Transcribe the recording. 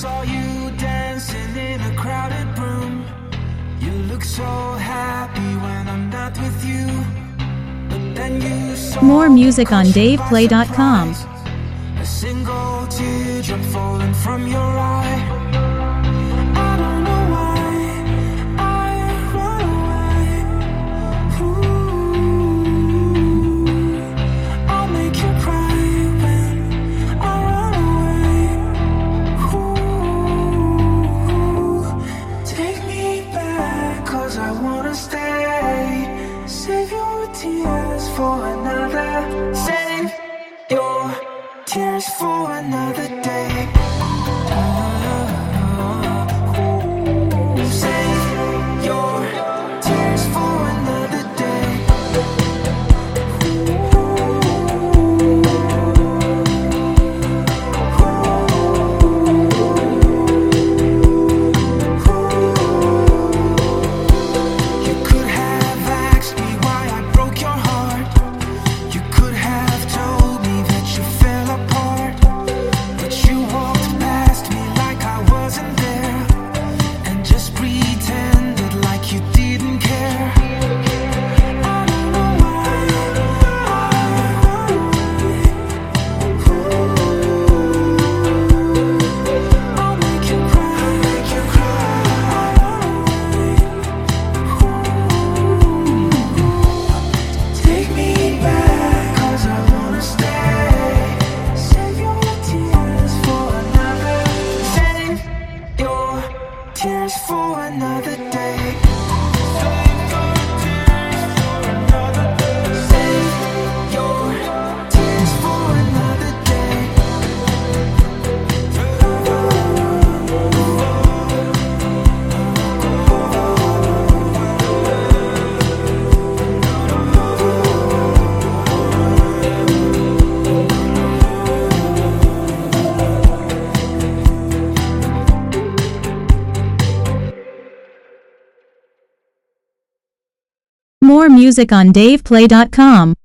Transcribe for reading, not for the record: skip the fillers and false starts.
saw you dancing in a crowded room. You look so happy when I'm not with you. But then you saw More music on DavePlay.com. a single teardrop falling from your eye. I don't know why I run away. Ooh, I'll make you cry when I run away. Ooh, take me back 'cause I wanna stay. Save your tears for another. Save your tears for another day. Save your tears for another day. You could have asked me why I broke your heart. You could have told me that you fell apart. But you walked past me like I wasn't there, and just pretended like you didn't care. I don't know why I run away. I'll make you cry, make you cry. I run away. Take me back 'cause I wanna stay. Save your tears for another. Save your tears for another day. Save your tears for another day. More music on DavePlay.com.